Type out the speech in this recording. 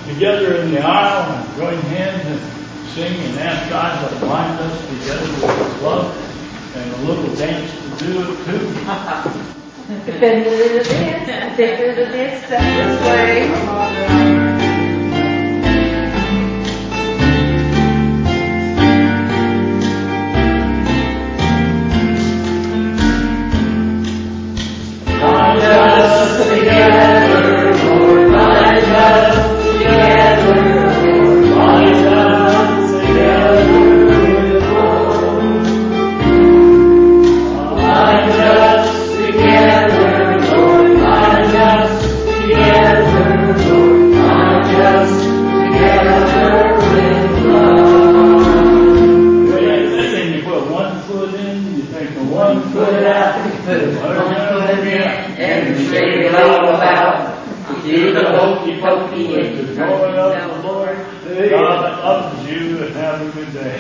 together in the aisle and join hands and sing and ask God to bind us together with His love and a little dance to do it too. If they do this, step this way. God loves you and have a good day.